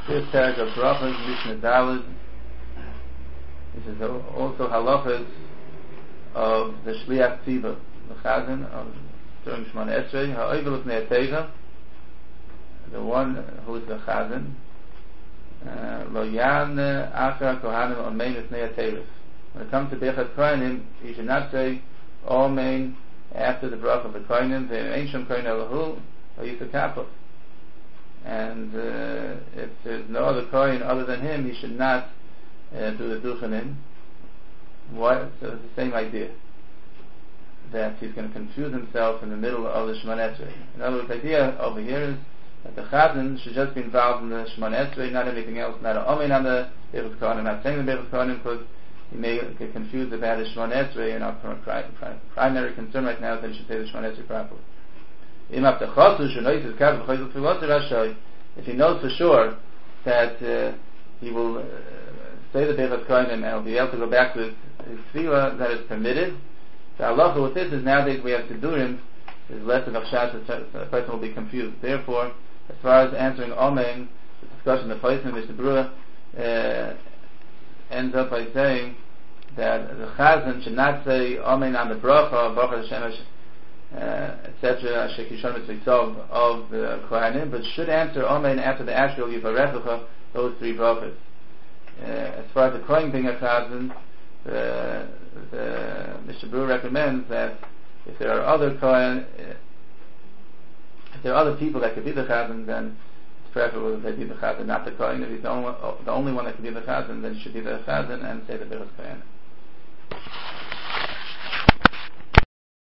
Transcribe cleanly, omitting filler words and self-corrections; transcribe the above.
Fifth parak of Brachos, Mishnah Daled. This is also halachas of the Shliach Tzibah, the Chazan of during Shemona Esrei, Ha'ovel L'fnei HaTeva, the one who is the Chazan, Lo Yan Achar Kohanim Amein L'fnei HaTeva. When it comes to Birchas Kohanim, you should not say Amen after the bracha of the Kohanim, Ve'ein Shem Kohen Elahu, or Yisur Kapos. And if there's no other Kohen other than him, he should not do the Duchanim. Why? So it's the same idea, that he's going to confuse himself in the middle of the Shemona Esrei. In other words, the idea over here is that the Chazan should just be involved in the Shemona Esrei, not anything else, not an Amen on the Birchas Kohanim, not saying the Birchas Kohanim, because he may get confused about the Shemona Esrei, and our primary concern right now is that he should say the Shemona Esrei properly. If he knows for sure that he will say the Birchas Kohanim and will be able to go back to his tefillah, that is permitted. The halacha with this is nowadays we have Sidurim, there's less of a chashash, a person will be confused. Therefore, as far as answering Amen, the discussion, the Paisman, Mishnah Berurah ends up by saying that the Chazan should not say Amen on the bracha, Baruch Hashem, etc., Shekishon Mitzvah of the Kohanim, but should answer Amen after the actual Yivarechucha, those three brachas. As far as the Kohen being a Chazan, the Mishnah Berurah recommends that if there are other Kohen, if there are other people that could be the Chazan, then it's preferable that they be the Chazan, not the Kohen. If he's the only one that could be the Chazan, then he should be the Chazan and say the Birchas Kohanim.